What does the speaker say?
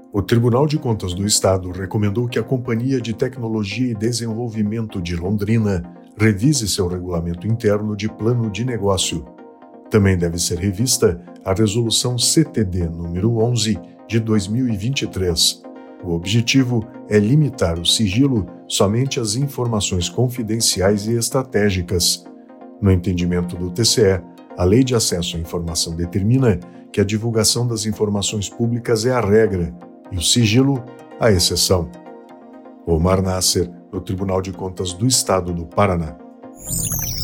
O Tribunal de Contas do Estado recomendou que a Companhia de Tecnologia e Desenvolvimento de Londrina revise seu regulamento interno de plano de negócio. Também deve ser revista a Resolução CTD número 11 de 2023. O objetivo é limitar o sigilo somente às informações confidenciais e estratégicas. No entendimento do TCE, a Lei de Acesso à Informação determina que a divulgação das informações públicas é a regra e o sigilo a exceção. Omar Nasser, do Tribunal de Contas do Estado do Paraná.